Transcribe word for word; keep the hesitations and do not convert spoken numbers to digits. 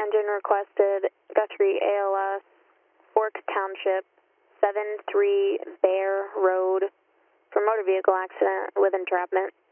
engine requested, Guthrie A L S, Fork Township, seven three Bear Road, for motor vehicle accident with entrapment.